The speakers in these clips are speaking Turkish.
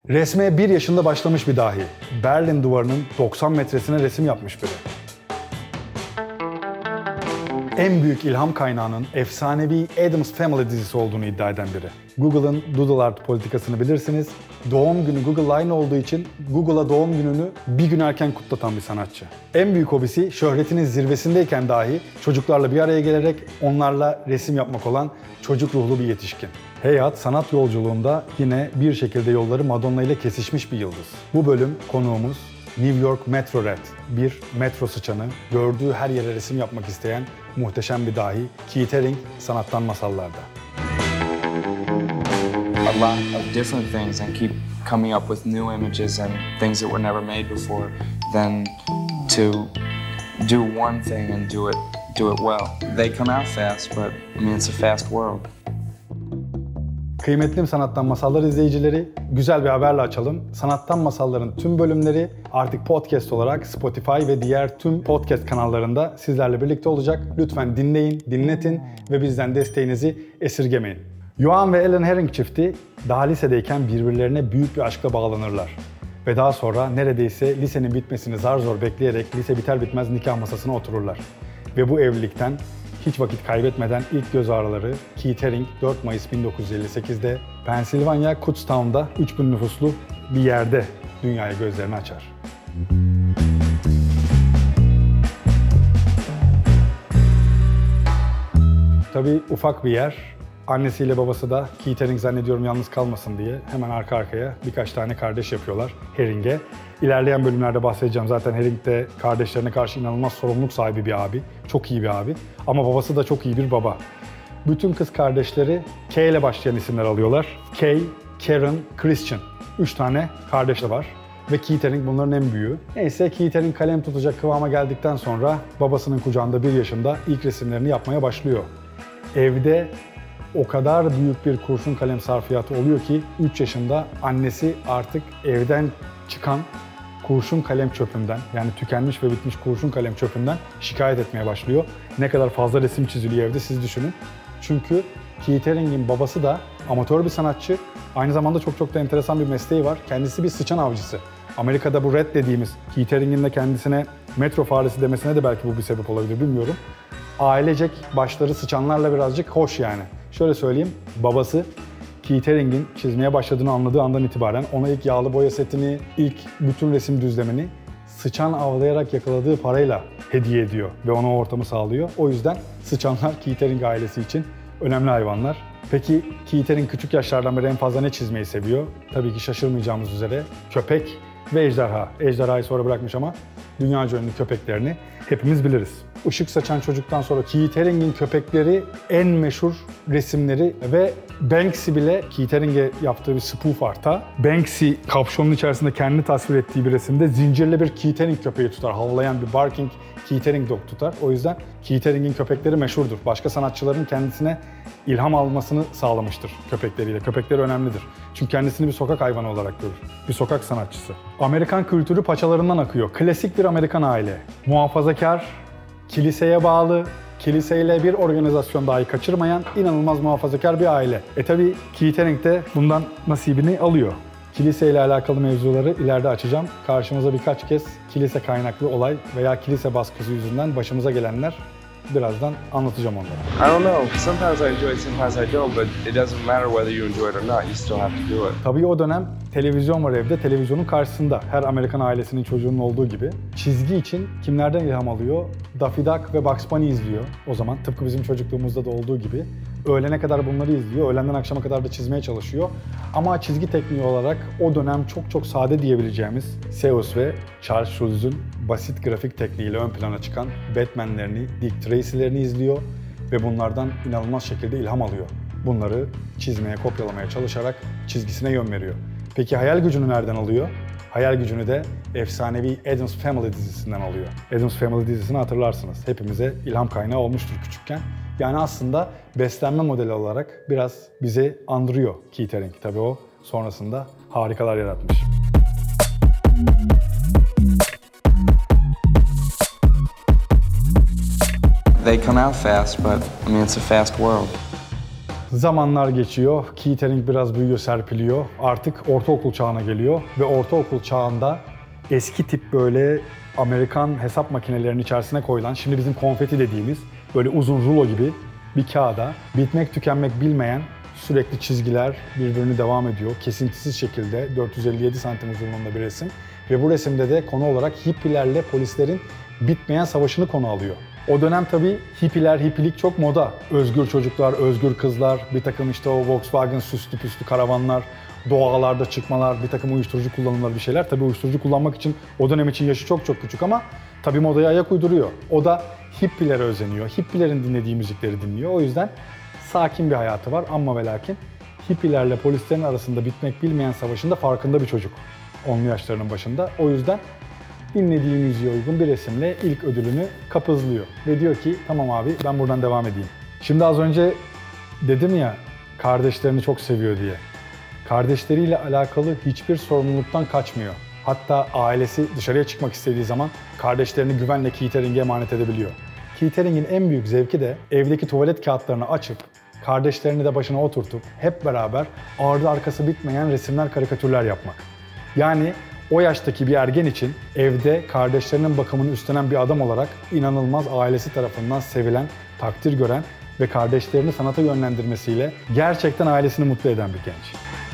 Resme 1 yaşında başlamış bir dahi. Berlin duvarının 90 metresine resim yapmış biri. En büyük ilham kaynağının efsanevi Addams Family dizisi olduğunu iddia eden biri. Google'ın Doodle Art politikasını bilirsiniz. Doğum günü Google Line olduğu için Google'a doğum gününü bir gün erken kutlatan bir sanatçı. En büyük hobisi şöhretinin zirvesindeyken dahi çocuklarla bir araya gelerek onlarla resim yapmak olan çocuk ruhlu bir yetişkin. Heyhat sanat yolculuğunda yine bir şekilde yolları Madonna ile kesişmiş bir yıldız. Bu bölüm konuğumuz New York Metro Rat, bir metro sıçanı, gördüğü her yere resim yapmak isteyen muhteşem bir dahi, Keith Haring sanattan masallarda. A lot of different things and keep coming up with new images and things that were never made before than to do one thing and do it well. They come out fast, but I mean it's a fast world. Kıymetli Sanattan Masallar izleyicileri, güzel bir haberle açalım. Sanattan Masallar'ın tüm bölümleri artık podcast olarak Spotify ve diğer tüm podcast kanallarında sizlerle birlikte olacak. Lütfen dinleyin, dinletin ve bizden desteğinizi esirgemeyin. Johan ve Ellen Haring çifti daha lisedeyken birbirlerine büyük bir aşkla bağlanırlar. Ve daha sonra neredeyse lisenin bitmesini zar zor bekleyerek lise biter bitmez nikah masasına otururlar. Ve bu evlilikten hiç vakit kaybetmeden ilk göz ağrıları Keith Haring 4 Mayıs 1958'de Pennsylvania Kutztown'da 3000 nüfuslu bir yerde dünyaya gözlerini açar. Tabii ufak bir yer. Annesiyle babası da Keith Haring zannediyorum yalnız kalmasın diye hemen arka arkaya birkaç tane kardeş yapıyorlar Haring'e. İlerleyen bölümlerde bahsedeceğim. Zaten Haring de kardeşlerine karşı inanılmaz sorumluluk sahibi bir abi. Çok iyi bir abi. Ama babası da çok iyi bir baba. Bütün kız kardeşleri K ile başlayan isimler alıyorlar. Kay, Karen, Christian. 3 tane kardeşi var. Ve Keith Haring bunların en büyüğü. Neyse Keith Haring kalem tutacak kıvama geldikten sonra babasının kucağında 1 yaşında ilk resimlerini yapmaya başlıyor. Evde o kadar büyük bir kurşun kalem sarfiyatı oluyor ki 3 yaşında annesi artık evden çıkan kurşun kalem çöpünden, yani tükenmiş ve bitmiş kurşun kalem çöpünden şikayet etmeye başlıyor. Ne kadar fazla resim çiziliyor evde siz düşünün. Çünkü Keith Haring'in babası da amatör bir sanatçı. Aynı zamanda çok da enteresan bir mesleği var. Kendisi bir sıçan avcısı. Amerika'da bu rat dediğimiz, Keith Haring'in de kendisine metro faresi demesine de belki bu bir sebep olabilir, bilmiyorum. Ailecek başları sıçanlarla birazcık hoş yani. Şöyle söyleyeyim, babası Keith Haring'in çizmeye başladığını anladığı andan itibaren ona ilk yağlı boya setini, ilk bütün resim düzlemini sıçan avlayarak yakaladığı parayla hediye ediyor ve ona o ortamı sağlıyor. O yüzden sıçanlar Keith Haring ailesi için önemli hayvanlar. Peki Keith Haring küçük yaşlardan beri en fazla ne çizmeyi seviyor? Tabii ki şaşırmayacağımız üzere köpek ve ejderha. Ejderhayı sonra bırakmış ama dünyaca ünlü köpeklerini hepimiz biliriz. Işık Saçan Çocuk'tan sonra Keith Haring'in köpekleri en meşhur resimleri ve Banksy bile Keith Haring'e yaptığı bir spoof arta. Banksy kapşonun içerisinde kendini tasvir ettiği bir resimde zincirle bir Keith Haring köpeği tutar. Havlayan bir barking Keith Haring dog tutar. O yüzden Keith Haring'in köpekleri meşhurdur. Başka sanatçıların kendisine ilham almasını sağlamıştır köpekleriyle. Köpekleri önemlidir. Çünkü kendisini bir sokak hayvanı olarak görür. Bir sokak sanatçısı. Amerikan kültürü paçalarından akıyor. Klasik bir Amerikan aile. Muhafazakar, kiliseye bağlı, kiliseyle bir organizasyon dahi kaçırmayan inanılmaz muhafazakar bir aile. Tabii Keith Haring de bundan nasibini alıyor. Kiliseyle alakalı mevzuları ileride açacağım. Karşımıza birkaç kez kilise kaynaklı olay veya kilise baskısı yüzünden başımıza gelenler birazdan anlatacağım onları. I don't know. Sometimes I enjoy it, sometimes I don't, but it doesn't matter whether you enjoy it or not. You still have to do it. Tabii o dönem televizyon var evde. Televizyonun karşısında her Amerikan ailesinin çocuğunun olduğu gibi. Çizgi için kimlerden ilham alıyor? Daffy Duck ve Bugs Bunny izliyor o zaman. Tıpkı bizim çocukluğumuzda da olduğu gibi. Öğlene kadar bunları izliyor. Öğlenden akşama kadar da çizmeye çalışıyor. Ama çizgi tekniği olarak o dönem çok sade diyebileceğimiz Seuss ve Charles Schulz'un basit grafik tekniğiyle ön plana çıkan Batman'lerini, Dick Tracy'lerini izliyor ve bunlardan inanılmaz şekilde ilham alıyor. Bunları çizmeye, kopyalamaya çalışarak çizgisine yön veriyor. Peki hayal gücünü nereden alıyor? Hayal gücünü de efsanevi Addams Family dizisinden alıyor. Addams Family dizisini hatırlarsınız. Hepimize ilham kaynağı olmuştur küçükken. Yani aslında beslenme modeli olarak biraz bizi andırıyor Keith Haring. Tabii o sonrasında harikalar yaratmış. They come out fast, but I mean it's a fast world. Zamanlar geçiyor, Keith Haring biraz büyüyor, serpiliyor. Artık ortaokul çağına geliyor ve ortaokul çağında eski tip böyle Amerikan hesap makinelerinin içerisine koyulan, şimdi bizim konfeti dediğimiz böyle uzun rulo gibi bir kağıda bitmek tükenmek bilmeyen sürekli çizgiler birbirini devam ediyor. Kesintisiz şekilde 457 santim uzunluğunda bir resim. Ve bu resimde de konu olarak hippilerle polislerin bitmeyen savaşını konu alıyor. O dönem tabii hippiler, hippilik çok moda. Özgür çocuklar, özgür kızlar, bir takım işte o Volkswagen süslü püslü karavanlar, doğalarda çıkmalar, bir takım uyuşturucu kullanımları bir şeyler. Tabii uyuşturucu kullanmak için o dönem için yaşı çok çok küçük ama tabii modaya ayak uyduruyor. O da hippilere özeniyor. Hippilerin dinlediği müzikleri dinliyor. O yüzden sakin bir hayatı var ama ve lakin hippilerle polislerin arasında bitmek bilmeyen savaşında farkında bir çocuk. 10'lu yaşlarının başında. O yüzden dinlediği müziğe uygun bir resimle ilk ödülünü kapızlıyor. Ve diyor ki tamam abi ben buradan devam edeyim. Şimdi az önce dedim ya kardeşlerini çok seviyor diye. Kardeşleriyle alakalı hiçbir sorumluluktan kaçmıyor. Hatta ailesi dışarıya çıkmak istediği zaman kardeşlerini güvenle Keith Haring'e emanet edebiliyor. Keith Haring'in en büyük zevki de evdeki tuvalet kağıtlarını açıp kardeşlerini de başına oturtup hep beraber ardı arkası bitmeyen resimler, karikatürler yapmak. Yani o yaştaki bir ergen için evde kardeşlerinin bakımını üstlenen bir adam olarak inanılmaz ailesi tarafından sevilen, takdir gören ve kardeşlerini sanata yönlendirmesiyle gerçekten ailesini mutlu eden bir genç.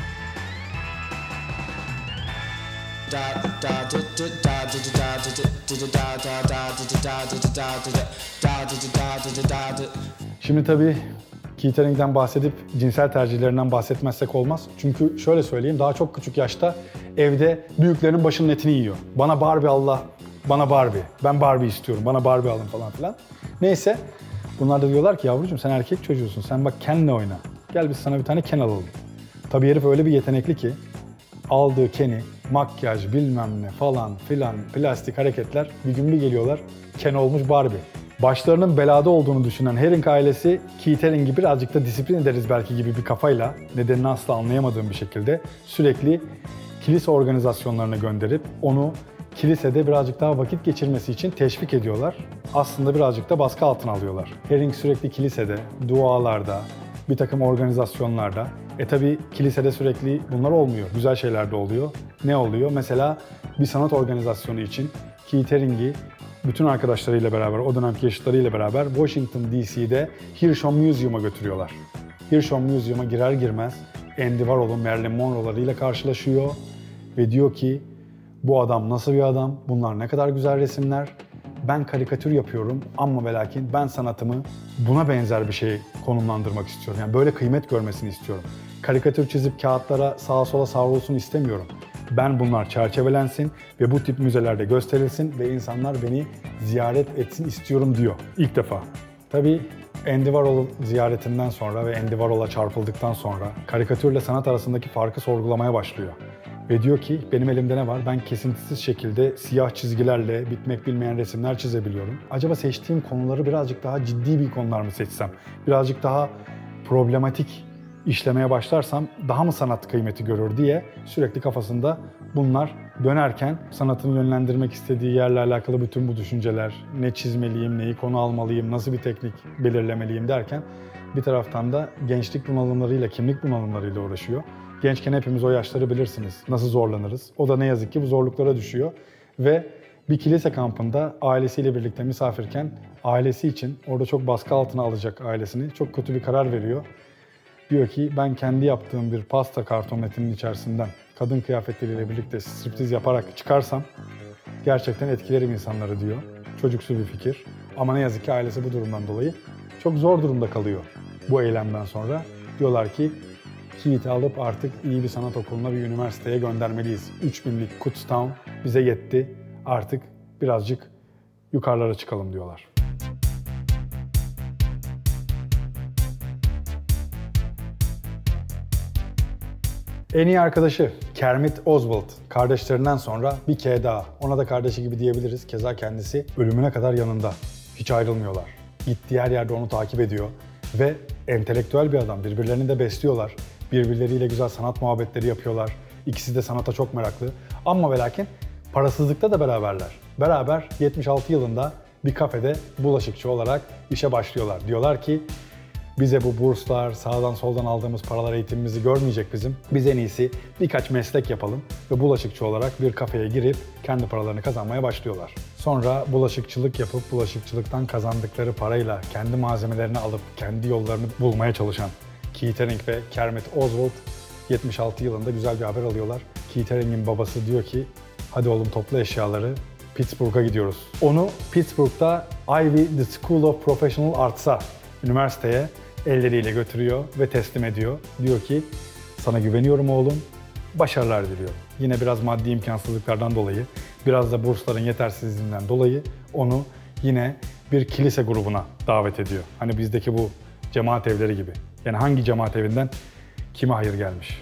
Şimdi tabii Keith Haring'den bahsedip cinsel tercihlerinden bahsetmezsek olmaz. Çünkü şöyle söyleyeyim, daha çok küçük yaşta evde büyüklerin başının etini yiyor. Bana Barbie Allah, bana Barbie, ben Barbie istiyorum, bana Barbie alın falan filan. Neyse, bunlar da diyorlar ki yavrucuğum sen erkek çocuğusun, sen bak Ken'le oyna. Gel biz sana bir tane Ken alalım. Tabii herif öyle bir yetenekli ki aldığı Ken'i, makyaj bilmem ne falan filan plastik hareketler bir gün bir geliyorlar Ken olmuş Barbie. Başlarının belada olduğunu düşünen Haring ailesi Keith Haring'i birazcık da disiplin ederiz belki gibi bir kafayla nedenini asla anlayamadığım bir şekilde sürekli kilise organizasyonlarına gönderip onu kilisede birazcık daha vakit geçirmesi için teşvik ediyorlar. Aslında birazcık da baskı altına alıyorlar. Haring sürekli kilisede, dualarda, bir takım organizasyonlarda. Tabi kilisede sürekli bunlar olmuyor. Güzel şeyler de oluyor. Ne oluyor? Mesela bir sanat organizasyonu için Keith Haring'i bütün arkadaşlarıyla beraber, o dönemki yaşıtlarıyla beraber Washington DC'de Hirshhorn Museum'a götürüyorlar. Hirshhorn Museum'a girer girmez Andy Warhol'un Marilyn Monroe'larıyla karşılaşıyor ve diyor ki bu adam nasıl bir adam, bunlar ne kadar güzel resimler, ben karikatür yapıyorum ama ve lakin ben sanatımı buna benzer bir şey konumlandırmak istiyorum. Yani böyle kıymet görmesini istiyorum. Karikatür çizip kağıtlara sağa sola savrulsun istemiyorum. Ben bunlar çerçevelensin ve bu tip müzelerde gösterilsin ve insanlar beni ziyaret etsin istiyorum diyor ilk defa. Tabii Andy Warhol ziyaretinden sonra ve Andy Warhol'a çarpıldıktan sonra karikatürle sanat arasındaki farkı sorgulamaya başlıyor. Ve diyor ki benim elimde ne var? Ben kesintisiz şekilde siyah çizgilerle bitmek bilmeyen resimler çizebiliyorum. Acaba seçtiğim konuları birazcık daha ciddi bir konular mı seçsem? Birazcık daha problematik işlemeye başlarsam daha mı sanat kıymeti görür diye sürekli kafasında bunlar dönerken sanatını yönlendirmek istediği yerle alakalı bütün bu düşünceler, ne çizmeliyim, neyi konu almalıyım, nasıl bir teknik belirlemeliyim derken bir taraftan da gençlik bunalımlarıyla, kimlik bunalımlarıyla uğraşıyor. Gençken hepimiz o yaşları bilirsiniz, nasıl zorlanırız. O da ne yazık ki bu zorluklara düşüyor ve bir kilise kampında ailesiyle birlikte misafirken ailesi için orada çok baskı altına alacak ailesini çok kötü bir karar veriyor. Diyor ki ben kendi yaptığım bir pasta kartonetinin içerisinden kadın kıyafetleriyle birlikte striptiz yaparak çıkarsam gerçekten etkilerim insanları diyor. Çocuksu bir fikir ama ne yazık ki ailesi bu durumdan dolayı çok zor durumda kalıyor bu eylemden sonra. Diyorlar ki Keith'i alıp artık iyi bir sanat okuluna, bir üniversiteye göndermeliyiz. 3000'lik Kutztown bize yetti, artık birazcık yukarılara çıkalım diyorlar. En iyi arkadaşı Kermit Oswald. Kardeşlerinden sonra bir kere daha. Ona da kardeşi gibi diyebiliriz. Keza kendisi ölümüne kadar yanında. Hiç ayrılmıyorlar. Gittiği her yerde onu takip ediyor. Ve entelektüel bir adam. Birbirlerini de besliyorlar. Birbirleriyle güzel sanat muhabbetleri yapıyorlar. İkisi de sanata çok meraklı. Ama ve lakin parasızlıkta da beraberler. Beraber 76 yılında bir kafede bulaşıkçı olarak işe başlıyorlar. Diyorlar ki bize bu burslar, sağdan soldan aldığımız paralar eğitimimizi görmeyecek bizim. Biz en iyisi birkaç meslek yapalım ve bulaşıkçı olarak bir kafeye girip kendi paralarını kazanmaya başlıyorlar. Sonra bulaşıkçılık yapıp bulaşıkçılıktan kazandıkları parayla kendi malzemelerini alıp kendi yollarını bulmaya çalışan Keith Haring ve Kermit Oswald 76 yılında güzel bir haber alıyorlar. Keith Haring'in babası diyor ki hadi oğlum topla eşyaları, Pittsburgh'a gidiyoruz. Onu Pittsburgh'da Ivy The School of Professional Arts'a, üniversiteye elleriyle götürüyor ve teslim ediyor. Diyor ki sana güveniyorum oğlum, başarılar diliyorum. Yine biraz maddi imkansızlıklardan dolayı, biraz da bursların yetersizliğinden dolayı onu yine bir kilise grubuna davet ediyor. Hani bizdeki bu cemaat evleri gibi. Yani hangi cemaat evinden kime hayır gelmiş?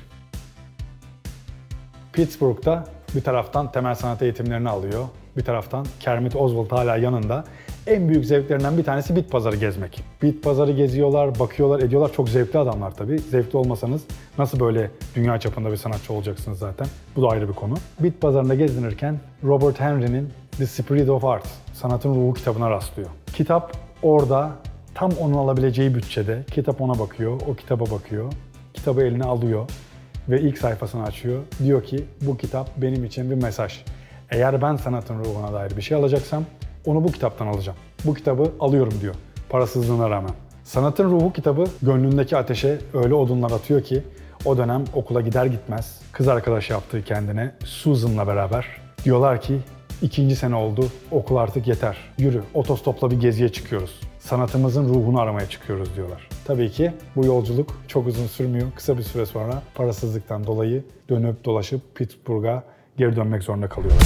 Pittsburgh'da bir taraftan temel sanat eğitimlerini alıyor. Bir taraftan Kermit Oswald hala yanında. En büyük zevklerinden bir tanesi bit pazarı gezmek. Bit pazarı geziyorlar, bakıyorlar, ediyorlar. Çok zevkli adamlar tabii. Zevkli olmasanız nasıl böyle dünya çapında bir sanatçı olacaksınız zaten? Bu da ayrı bir konu. Bit pazarında gezinirken Robert Henry'nin The Spirit of Art, Sanatın Ruhu kitabına rastlıyor. Kitap orada tam onun alabileceği bütçede. Kitap ona bakıyor, o kitaba bakıyor. Kitabı eline alıyor ve ilk sayfasını açıyor. Diyor ki bu kitap benim için bir mesaj. Eğer ben sanatın ruhuna dair bir şey alacaksam onu bu kitaptan alacağım. Bu kitabı alıyorum diyor parasızlığına rağmen. Sanatın Ruhu kitabı gönlündeki ateşe öyle odunlar atıyor ki o dönem okula gider gitmez kız arkadaş yaptığı kendine Susan'la beraber diyorlar ki 2. sene oldu, okul artık yeter. Yürü, otostopla bir geziye çıkıyoruz. Sanatımızın ruhunu aramaya çıkıyoruz diyorlar. Tabii ki bu yolculuk çok uzun sürmüyor. Kısa bir süre sonra parasızlıktan dolayı dönüp dolaşıp Pittsburgh'a geri dönmek zorunda kalıyorlar.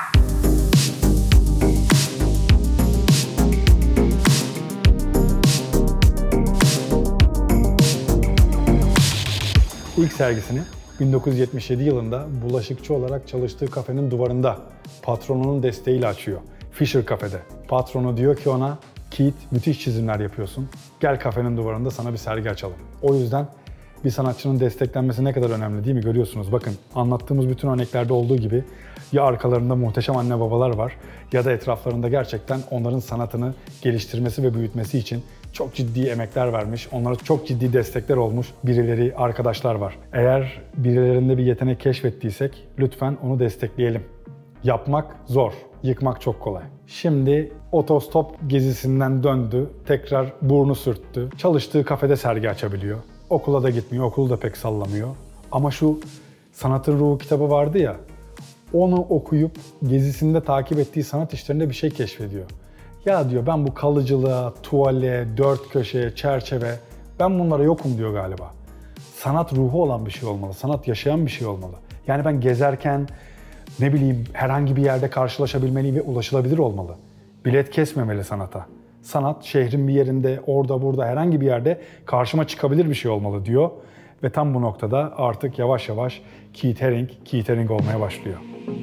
İlk sergisini 1977 yılında bulaşıkçı olarak çalıştığı kafenin duvarında patronunun desteğiyle açıyor. Fisher Cafe'de. Patronu diyor ki ona, Keith müthiş çizimler yapıyorsun. Gel kafenin duvarında sana bir sergi açalım. O yüzden bir sanatçının desteklenmesi ne kadar önemli değil mi? Görüyorsunuz bakın anlattığımız bütün örneklerde olduğu gibi ya arkalarında muhteşem anne babalar var ya da etraflarında gerçekten onların sanatını geliştirmesi ve büyütmesi için çok ciddi emekler vermiş, onlara çok ciddi destekler olmuş birileri, arkadaşlar var. Eğer birilerinde bir yetenek keşfettiysek lütfen onu destekleyelim. Yapmak zor, yıkmak çok kolay. Şimdi otostop gezisinden döndü, tekrar burnu sürttü. Çalıştığı kafede sergi açabiliyor. Okula da gitmiyor, okulu da pek sallamıyor. Ama şu Sanatın Ruhu kitabı vardı ya, onu okuyup gezisinde takip ettiği sanat işlerinde bir şey keşfediyor. Ya diyor ben bu kalıcılığa, tuvale, dört köşeye, çerçeve, ben bunlara yokum diyor galiba. Sanat ruhu olan bir şey olmalı, sanat yaşayan bir şey olmalı. Yani ben gezerken ne bileyim herhangi bir yerde karşılaşabilmeli ve ulaşılabilir olmalı. Bilet kesmemeli sanata. Sanat şehrin bir yerinde, orada burada herhangi bir yerde karşıma çıkabilir bir şey olmalı diyor. Ve tam bu noktada artık yavaş yavaş Keith Haring olmaya başlıyor.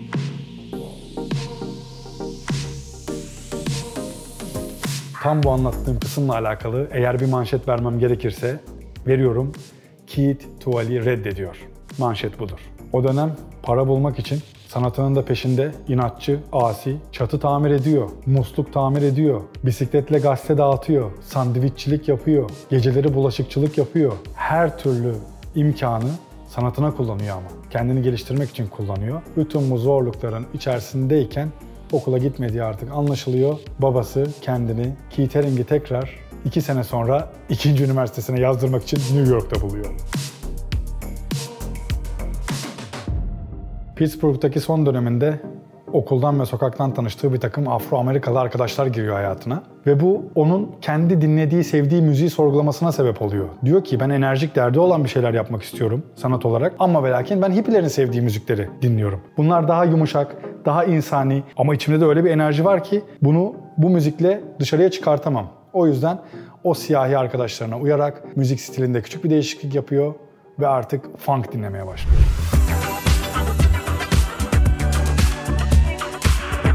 Tam bu anlattığım kısımla alakalı eğer bir manşet vermem gerekirse veriyorum. Keith tuvali reddediyor. Manşet budur. O dönem para bulmak için sanatının da peşinde inatçı, asi, çatı tamir ediyor, musluk tamir ediyor, bisikletle gazete dağıtıyor, sandviççilik yapıyor, geceleri bulaşıkçılık yapıyor. Her türlü imkanı sanatına kullanıyor ama. Kendini geliştirmek için kullanıyor. Bütün bu zorlukların içerisindeyken okula gitmediği artık anlaşılıyor. Babası kendini, Keith Haring'i tekrar 2 sene sonra 2. üniversitesine yazdırmak için New York'ta buluyor. Pittsburgh'daki son döneminde okuldan ve sokaktan tanıştığı bir takım Afro-Amerikalı arkadaşlar giriyor hayatına. Ve bu onun kendi dinlediği, sevdiği müziği sorgulamasına sebep oluyor. Diyor ki ben enerjik, derdi olan bir şeyler yapmak istiyorum sanat olarak. Ama ve lakin ben hippilerin sevdiği müzikleri dinliyorum. Bunlar daha yumuşak, daha insani ama içimde de öyle bir enerji var ki bunu bu müzikle dışarıya çıkartamam. O yüzden o siyahi arkadaşlarına uyarak müzik stilinde küçük bir değişiklik yapıyor ve artık funk dinlemeye başlıyor. Bu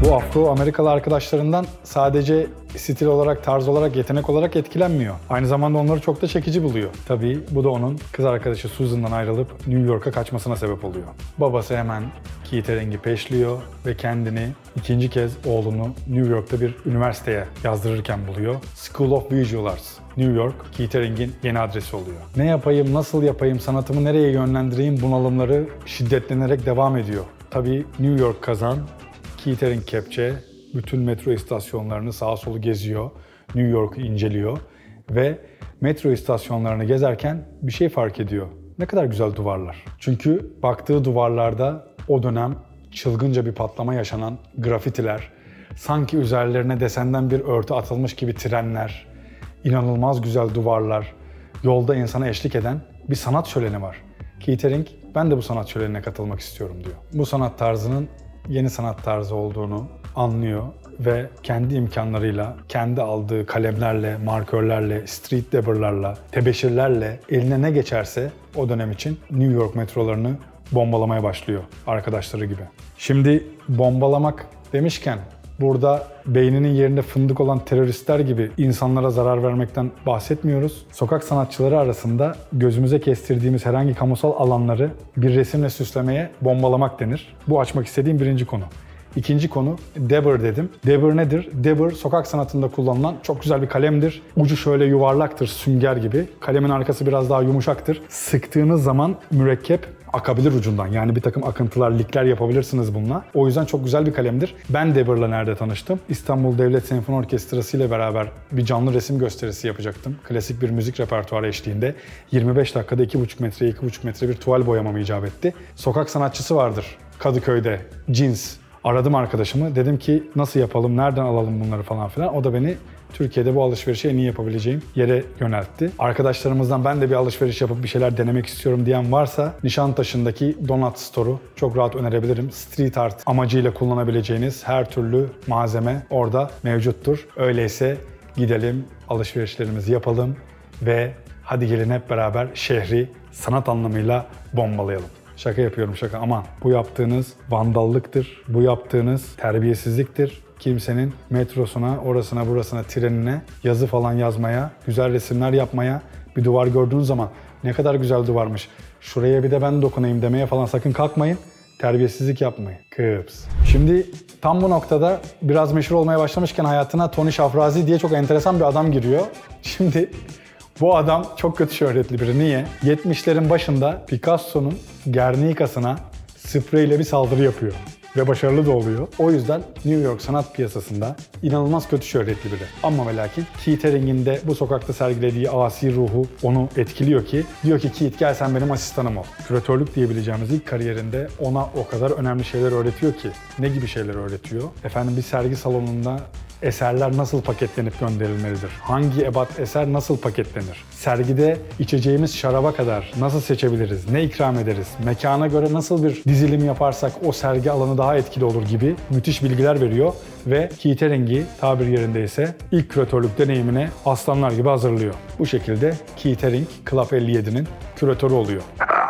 Bu Afro-Amerikalı arkadaşlarından sadece stil olarak, tarz olarak, yetenek olarak etkilenmiyor. Aynı zamanda onları çok da çekici buluyor. Tabii bu da onun kız arkadaşı Susan'dan ayrılıp New York'a kaçmasına sebep oluyor. Babası hemen Keith Haring'i peşliyor ve kendini ikinci kez oğlunu New York'ta bir üniversiteye yazdırırken buluyor. School of Visual Arts. New York, Keith Haring'in yeni adresi oluyor. Ne yapayım, nasıl yapayım, sanatımı nereye yönlendireyim bunalımları şiddetlenerek devam ediyor. Tabii New York kazan, Keith Haring kepçe, bütün metro istasyonlarını sağa solu geziyor, New York'u inceliyor ve metro istasyonlarını gezerken bir şey fark ediyor. Ne kadar güzel duvarlar. Çünkü baktığı duvarlarda o dönem çılgınca bir patlama yaşanan grafitiler, sanki üzerlerine desenden bir örtü atılmış gibi trenler, inanılmaz güzel duvarlar, yolda insana eşlik eden bir sanat şöleni var. Keith Haring, ben de bu sanat şölenine katılmak istiyorum diyor. Bu sanat tarzının yeni sanat tarzı olduğunu anlıyor ve kendi imkanlarıyla, kendi aldığı kalemlerle, markörlerle, street dabber'larla, tebeşirlerle eline ne geçerse o dönem için New York metrolarını bombalamaya başlıyor arkadaşları gibi. Şimdi bombalamak demişken burada beyninin yerinde fındık olan teröristler gibi insanlara zarar vermekten bahsetmiyoruz. Sokak sanatçıları arasında gözümüze kestirdiğimiz herhangi kamusal alanları bir resimle süslemeye bombalamak denir. Bu açmak istediğim birinci konu. İkinci konu dabber dedim. Dabber nedir? Dabber sokak sanatında kullanılan çok güzel bir kalemdir. Ucu şöyle yuvarlaktır, sünger gibi. Kalemin arkası biraz daha yumuşaktır. Sıktığınız zaman mürekkep akabilir ucundan. Yani bir takım akıntılar, likler yapabilirsiniz bununla. O yüzden çok güzel bir kalemdir. Ben dabber'la nerede tanıştım? İstanbul Devlet Senfoni Orkestrası ile beraber bir canlı resim gösterisi yapacaktım. Klasik bir müzik repertuarı eşliğinde. 25 dakikada 2,5 metre, 2,5 metre bir tuval boyamam icap etti. Sokak sanatçısı vardır Kadıköy'de, Jeans. Aradım arkadaşımı. Dedim ki nasıl yapalım, nereden alalım bunları falan filan. O da beni Türkiye'de bu alışverişi en iyi yapabileceğim yere yöneltti. Arkadaşlarımızdan ben de bir alışveriş yapıp bir şeyler denemek istiyorum diyen varsa Nişantaşı'ndaki Donut Store'u çok rahat önerebilirim. Street art amacıyla kullanabileceğiniz her türlü malzeme orada mevcuttur. Öyleyse gidelim, alışverişlerimizi yapalım ve hadi gelin hep beraber şehri sanat anlamıyla bombalayalım. Şaka yapıyorum, şaka. Aman bu yaptığınız vandallıktır, bu yaptığınız terbiyesizliktir. Kimsenin metrosuna, orasına, burasına, trenine yazı falan yazmaya, güzel resimler yapmaya, bir duvar gördüğünüz zaman ne kadar güzel duvarmış, şuraya bir de ben dokunayım demeye falan sakın kalkmayın. Terbiyesizlik yapmayın. Kıps. Şimdi tam bu noktada biraz meşhur olmaya başlamışken hayatına Tony Shafrazi diye çok enteresan bir adam giriyor. Şimdi bu adam çok kötü şöhretli biri. Niye? 70'lerin başında Picasso'nun Guernica'sına spreyle bir saldırı yapıyor. Ve başarılı da oluyor. O yüzden New York sanat piyasasında inanılmaz kötü şöhretli biri. Ama ve lakin Keith Haring'in de bu sokakta sergilediği asi ruhu onu etkiliyor ki diyor ki Keith gel sen benim asistanım ol. Küratörlük diyebileceğimiz ilk kariyerinde ona o kadar önemli şeyler öğretiyor ki. Ne gibi şeyler öğretiyor? Efendim bir sergi salonunda eserler nasıl paketlenip gönderilmelidir? Hangi ebat eser nasıl paketlenir? Sergide içeceğimiz şaraba kadar nasıl seçebiliriz? Ne ikram ederiz? Mekana göre nasıl bir dizilim yaparsak o sergi alanı daha etkili olur gibi müthiş bilgiler veriyor ve Keith Haring'i tabir yerindeyse ilk küratörlük deneyimine aslanlar gibi hazırlıyor. Bu şekilde Keith Haring Club 57'nin küratörü oluyor.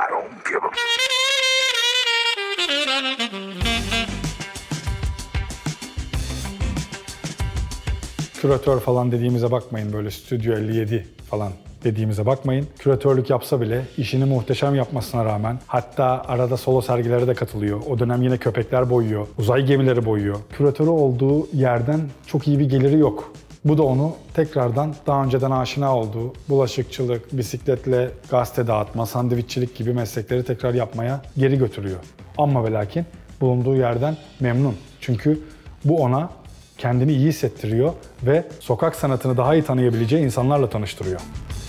Küratör falan dediğimize bakmayın, böyle Stüdyo 57 falan dediğimize bakmayın. Küratörlük yapsa bile işini muhteşem yapmasına rağmen, hatta arada solo sergilere de katılıyor. O dönem yine köpekler boyuyor, uzay gemileri boyuyor. Küratörü olduğu yerden çok iyi bir geliri yok. Bu da onu tekrardan daha önceden aşina olduğu bulaşıkçılık, bisikletle gazete dağıtma, sandviççilik gibi meslekleri tekrar yapmaya geri götürüyor. Ama ve lakin bulunduğu yerden memnun. Çünkü bu ona kendini iyi hissettiriyor ve sokak sanatını daha iyi tanıyabileceği insanlarla tanıştırıyor.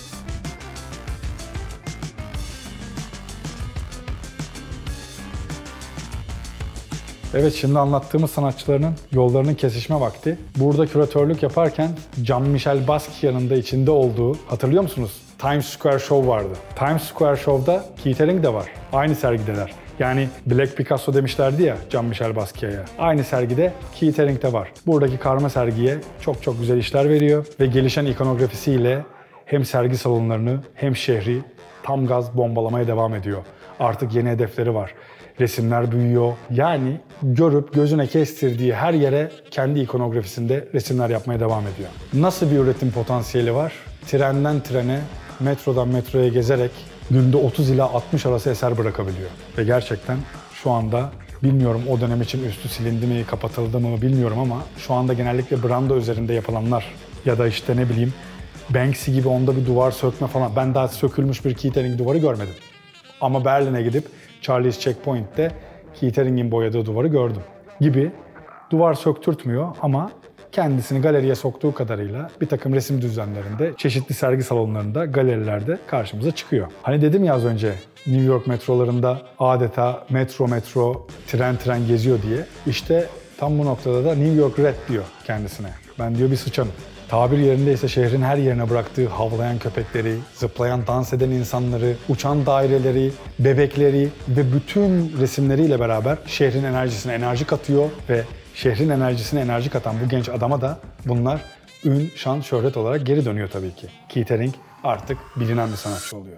Evet, şimdi anlattığımız sanatçıların yollarının kesişme vakti. Burada küratörlük yaparken Jean-Michel Basquiat'ın da içinde olduğu, hatırlıyor musunuz? Times Square Show vardı. Times Square Show'da Keith Haring de var. Aynı sergideler. Yani Black Picasso demişlerdi ya Jean-Michel Basquiat'a. Aynı sergide Keith Haring de var. Buradaki karma sergiye çok güzel işler veriyor ve gelişen ikonografisiyle hem sergi salonlarını hem şehri tam gaz bombalamaya devam ediyor. Artık yeni hedefleri var. resimler büyüyor. Yani görüp gözüne kestirdiği her yere kendi ikonografisinde resimler yapmaya devam ediyor. Nasıl bir üretim potansiyeli var? Trenden trene, metrodan metroya gezerek günde 30 ila 60 arası eser bırakabiliyor. Ve gerçekten şu anda bilmiyorum o dönem için üstü silindi mi, kapatıldı mı bilmiyorum ama şu anda genellikle branda üzerinde yapılanlar ya da işte ne bileyim Banksy gibi onda bir duvar sökme falan. Ben daha sökülmüş bir Keith Haring duvarı görmedim. Ama Berlin'e gidip Charlie's Checkpoint'te Keith Haring'in boyadığı duvarı gördüm. Gibi duvar söktürtmüyor ama kendisini galeriye soktuğu kadarıyla bir takım resim düzenlerinde, çeşitli sergi salonlarında, galerilerde karşımıza çıkıyor. Hani dedim ya az önce New York metrolarında adeta metro, tren geziyor diye. İşte tam bu noktada da New York Red diyor kendisine. Ben diyor bir sıçanım. Tabir yerindeyse şehrin her yerine bıraktığı havlayan köpekleri, zıplayan, dans eden insanları, uçan daireleri, bebekleri ve bütün resimleriyle beraber şehrin enerjisine enerji katıyor ve şehrin enerjisine enerji katan bu genç adama da bunlar ün, şan, şöhret olarak geri dönüyor tabii ki. Keith Haring artık bilinen bir sanatçı oluyor.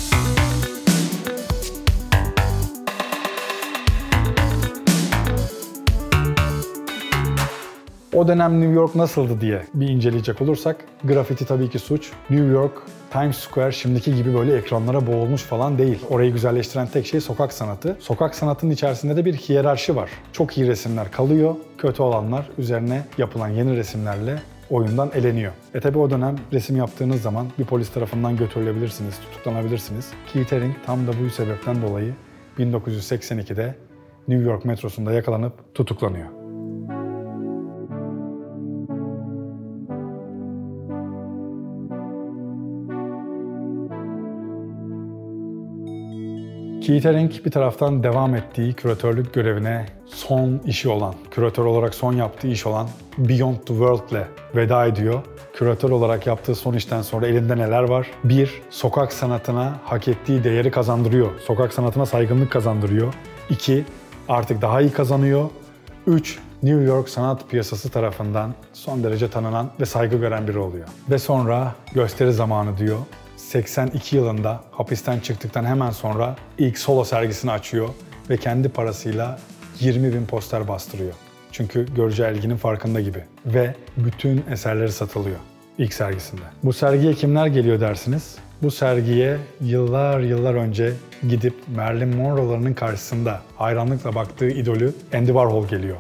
O dönem New York nasıldı diye bir inceleyecek olursak, grafiti tabii ki suç. New York, Times Square şimdiki gibi böyle ekranlara boğulmuş falan değil. Orayı güzelleştiren tek şey sokak sanatı. Sokak sanatının içerisinde de bir hiyerarşi var. Çok iyi resimler kalıyor, kötü olanlar üzerine yapılan yeni resimlerle oyundan eleniyor. Tabii o dönem resim yaptığınız zaman bir polis tarafından götürülebilirsiniz, tutuklanabilirsiniz. Keith Haring tam da bu sebepten dolayı 1982'de New York metrosunda yakalanıp tutuklanıyor. Keith Haring bir taraftan devam ettiği küratörlük görevine son işi olan, küratör olarak son yaptığı iş olan Beyond the World'le veda ediyor. Küratör olarak yaptığı son işten sonra elinde neler var? 1. Sokak sanatına hak ettiği değeri kazandırıyor. Sokak sanatına saygınlık kazandırıyor. 2. Artık daha iyi kazanıyor. 3. New York sanat piyasası tarafından son derece tanınan ve saygı gören biri oluyor. Ve sonra gösteri zamanı diyor. 82 yılında hapisten çıktıktan hemen sonra ilk solo sergisini açıyor ve kendi parasıyla 20.000 poster bastırıyor. Çünkü göreceği ilginin farkında gibi. Ve bütün eserleri satılıyor ilk sergisinde. Bu sergiye kimler geliyor dersiniz? Bu sergiye yıllar önce gidip Marilyn Monroe'larının karşısında hayranlıkla baktığı idolü Andy Warhol geliyor.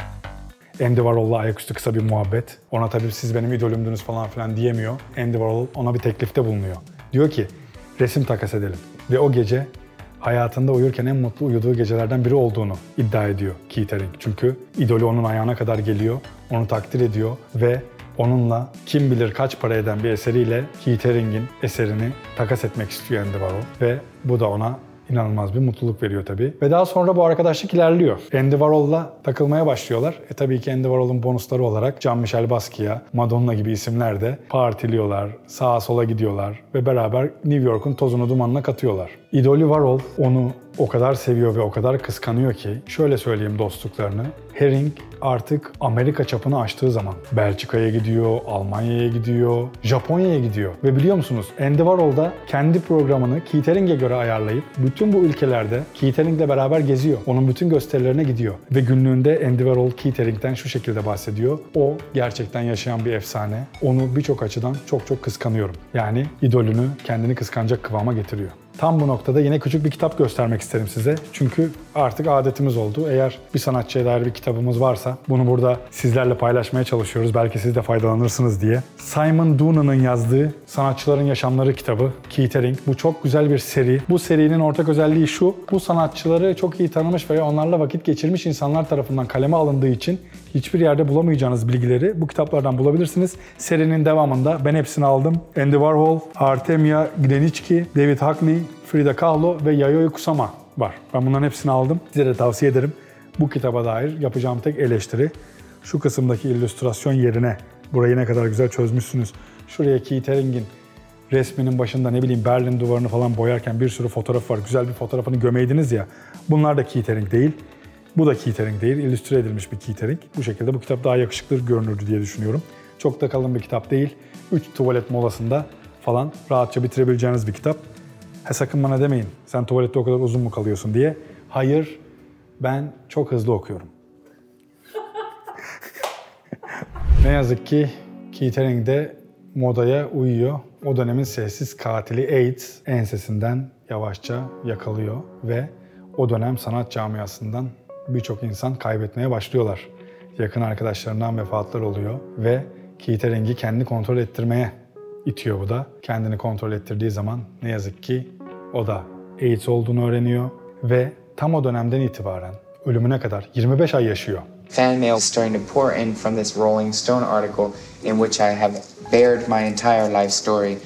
Andy Warhol'la ayaküstü kısa bir muhabbet. Ona tabii siz benim idolümdünüz falan filan diyemiyor. Andy Warhol ona bir teklifte bulunuyor. Diyor ki resim takas edelim. Ve o gece hayatında uyurken en mutlu uyuduğu gecelerden biri olduğunu iddia ediyor Keith Haring. Çünkü idolü onun ayağına kadar geliyor, onu takdir ediyor ve onunla kim bilir kaç para eden bir eseriyle Keith Haring'in eserini takas etmek istiyor Andy Warhol. Ve bu da ona İnanılmaz bir mutluluk veriyor tabii. Ve daha sonra bu arkadaşlık ilerliyor. Andy Warhol'la takılmaya başlıyorlar. Tabii ki Andy Warhol'un bonusları olarak Jean-Michel Basquiat, Madonna gibi isimler de partiliyorlar, sağa sola gidiyorlar ve beraber New York'un tozunu dumanına katıyorlar. İdolü Warhol onu o kadar seviyor ve o kadar kıskanıyor ki, şöyle söyleyeyim dostluklarını, Haring artık Amerika çapını aştığı zaman Belçika'ya gidiyor, Almanya'ya gidiyor, Japonya'ya gidiyor. Ve biliyor musunuz Andy Warhol da kendi programını Keith Haring'e göre ayarlayıp bütün bu ülkelerde Keith Haring'le beraber geziyor. Onun bütün gösterilerine gidiyor. Ve günlüğünde Andy Warhol Keith Haring'den şu şekilde bahsediyor. O gerçekten yaşayan bir efsane. Onu birçok açıdan çok kıskanıyorum. Yani idolünü kendini kıskanacak kıvama getiriyor. Tam bu noktada yine küçük bir kitap göstermek isterim size. Çünkü artık adetimiz oldu. Eğer bir sanatçıya dair bir kitabımız varsa bunu burada sizlerle paylaşmaya çalışıyoruz. Belki siz de faydalanırsınız diye. Simon Doonan'ın yazdığı Sanatçıların Yaşamları kitabı Keith Haring. Bu çok güzel bir seri. Bu serinin ortak özelliği şu. Bu sanatçıları çok iyi tanımış ve onlarla vakit geçirmiş insanlar tarafından kaleme alındığı için hiçbir yerde bulamayacağınız bilgileri bu kitaplardan bulabilirsiniz. Serinin devamında ben hepsini aldım. Andy Warhol, Artemia Glenitschki, David Hockney, Frida Kahlo ve Yayoi Kusama var. Ben bunların hepsini aldım. Size de tavsiye ederim. Bu kitaba dair yapacağım tek eleştiri şu kısımdaki illüstrasyon yerine burayı ne kadar güzel çözmüşsünüz. Şuraya Keith Haring'in resminin başında ne bileyim Berlin duvarını falan boyarken bir sürü fotoğraf var. Güzel bir fotoğrafını gömeydiniz ya. Bunlar da Keith Haring değil. Bu da Keith Haring değil. İllüstre edilmiş bir Keith Haring. Bu şekilde bu kitap daha yakışıklı görünürdü diye düşünüyorum. Çok da kalın bir kitap değil. 3 tuvalet molasında falan rahatça bitirebileceğiniz bir kitap. Sakın bana demeyin sen tuvalette o kadar uzun mu kalıyorsun diye. Hayır, Ben çok hızlı okuyorum. Ne yazık ki Keith Haring de modaya uyuyor. O dönemin sessiz katili AIDS ensesinden yavaşça yakalıyor ve o dönem sanat camiasından birçok insan kaybetmeye başlıyorlar. Yakın arkadaşlarından vefatlar oluyor ve Keith Haring'i kendini kontrol ettirmeye itiyor bu da. Kendini kontrol ettirdiği zaman ne yazık ki o da AIDS olduğunu öğreniyor ve tam o dönemden itibaren ölümüne kadar 25 ay yaşıyor. Fan mail starting to pour in from this Rolling Stone article in which I have bared my entire life story.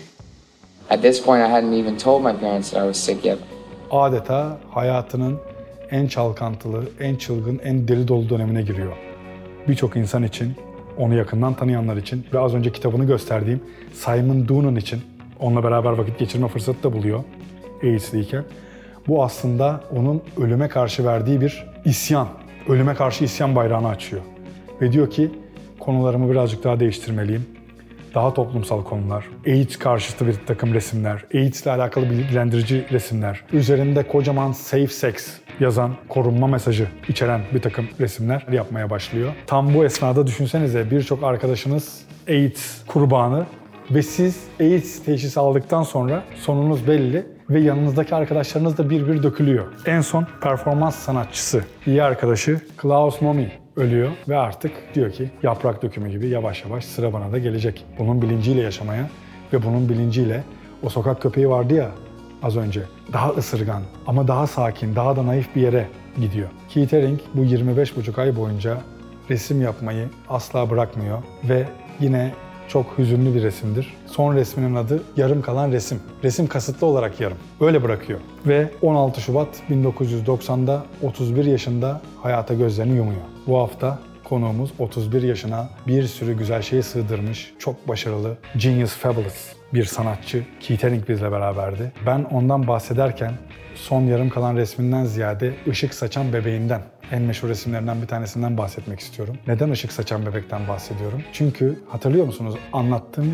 At this point, I hadn't even told my parents that I was sick yet. Adeta hayatının en çalkantılı, en çılgın, en deli dolu dönemine giriyor. Birçok insan için, onu yakından tanıyanlar için ve az önce kitabını gösterdiğim Simon Doonan için onunla beraber vakit geçirme fırsatı da buluyor AIDS'liyken. Bu aslında onun ölüme karşı verdiği bir isyan. Ölüme karşı isyan bayrağını açıyor. Ve diyor ki konularımı birazcık daha değiştirmeliyim. Daha toplumsal konular, AIDS karşıtı bir takım resimler, AIDS ile alakalı bilgilendirici resimler, üzerinde kocaman safe sex yazan, korunma mesajı içeren bir takım resimler yapmaya başlıyor. Tam bu esnada düşünsenize birçok arkadaşınız AIDS kurbanı ve siz AIDS teşhisi aldıktan sonra sonunuz belli ve yanınızdaki arkadaşlarınız da bir bir dökülüyor. En son performans sanatçısı, iyi arkadaşı Klaus Nomi ölüyor ve artık diyor ki yaprak dökümü gibi yavaş yavaş sıra bana da gelecek. Bunun bilinciyle yaşamaya ve bunun bilinciyle o sokak köpeği vardı ya az önce daha ısırgan ama daha sakin, daha da naif bir yere gidiyor. Keith Haring bu 25,5 ay boyunca resim yapmayı asla bırakmıyor ve yine çok hüzünlü bir resimdir. Son resminin adı Yarım Kalan Resim. Resim kasıtlı olarak yarım. Öyle bırakıyor. Ve 16 Şubat 1990'da 31 yaşında hayata gözlerini yumuyor. Bu hafta konuğumuz 31 yaşına bir sürü güzel şeyi sığdırmış, çok başarılı, genius fabulous bir sanatçı Keith Haring bizle beraberdi. Ben ondan bahsederken son yarım kalan resminden ziyade ışık saçan bebeğinden, en meşhur resimlerinden bir tanesinden bahsetmek istiyorum. Neden ışık saçan bebekten bahsediyorum? Çünkü hatırlıyor musunuz? Anlattığım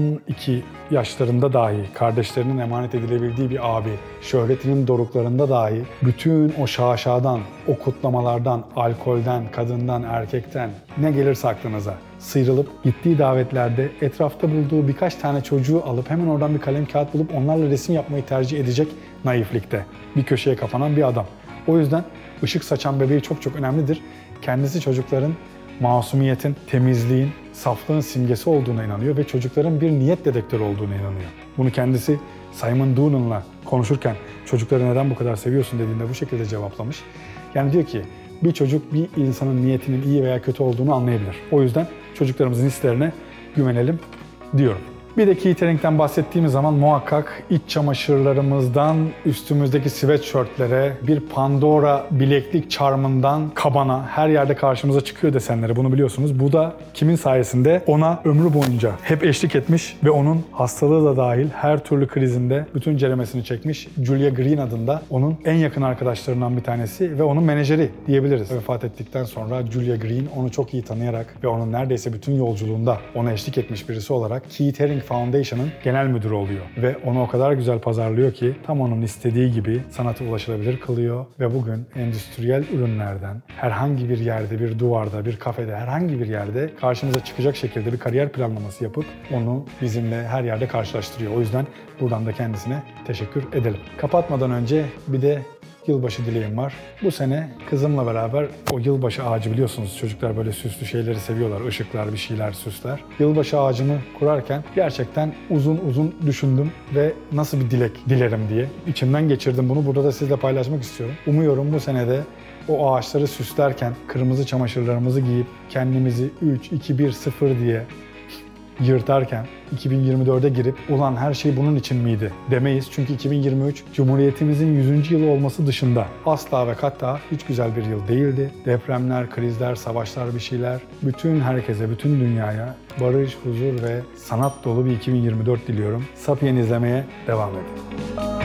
12 yaşlarında dahi kardeşlerinin emanet edilebildiği bir abi, şöhretinin doruklarında dahi bütün o şaşadan, o kutlamalardan, alkolden, kadından, erkekten ne gelirse aklınıza sıyrılıp gittiği davetlerde etrafta bulduğu birkaç tane çocuğu alıp hemen oradan bir kalem kağıt bulup onlarla resim yapmayı tercih edecek naiflikte bir köşeye kapanan bir adam. O yüzden ışık saçan bebeği çok çok önemlidir. Kendisi çocukların masumiyetin, temizliğin, saflığın simgesi olduğuna inanıyor ve çocukların bir niyet dedektörü olduğuna inanıyor. Bunu kendisi Simon Doonan'la konuşurken çocukları neden bu kadar seviyorsun dediğinde bu şekilde cevaplamış. Yani diyor ki bir çocuk bir insanın niyetinin iyi veya kötü olduğunu anlayabilir. O yüzden çocuklarımızın hislerine güvenelim diyorum. Bir de Keith Haring'den bahsettiğimiz zaman muhakkak iç çamaşırlarımızdan üstümüzdeki sweatshirtlere, bir Pandora bileklik charmından kabana her yerde karşımıza çıkıyor desenleri, bunu biliyorsunuz. Bu da kimin sayesinde? Ona ömrü boyunca hep eşlik etmiş ve onun hastalığı da dahil her türlü krizinde bütün ceremesini çekmiş Julia Green adında onun en yakın arkadaşlarından bir tanesi ve onun menajeri diyebiliriz. Vefat ettikten sonra Julia Green onu çok iyi tanıyarak ve onun neredeyse bütün yolculuğunda ona eşlik etmiş birisi olarak Keith Haring Foundation'ın genel müdürü oluyor ve onu o kadar güzel pazarlıyor ki tam onun istediği gibi sanatı ulaşılabilir kılıyor ve bugün endüstriyel ürünlerden herhangi bir yerde, bir duvarda, bir kafede, herhangi bir yerde karşımıza çıkacak şekilde bir kariyer planlaması yapıp onu bizimle her yerde karşılaştırıyor. O yüzden buradan da kendisine teşekkür edelim. Kapatmadan önce bir de yılbaşı dileğim var. Bu sene kızımla beraber o yılbaşı ağacı, biliyorsunuz çocuklar böyle süslü şeyleri seviyorlar. Işıklar, bir şeyler, süsler. Yılbaşı ağacını kurarken gerçekten uzun uzun düşündüm ve nasıl bir dilek dilerim diye. İçimden geçirdim bunu. Burada da sizle paylaşmak istiyorum. Umuyorum bu senede o ağaçları süslerken kırmızı çamaşırlarımızı giyip kendimizi 3, 2, 1, 0 diye yırtarken 2024'e girip ulan her şey bunun için miydi demeyiz. Çünkü 2023 Cumhuriyetimizin 100. yılı olması dışında asla ve kata hiç güzel bir yıl değildi. Depremler, krizler, savaşlar, bir şeyler. Bütün herkese, bütün dünyaya barış, huzur ve sanat dolu bir 2024 diliyorum. Sapien izlemeye devam edin.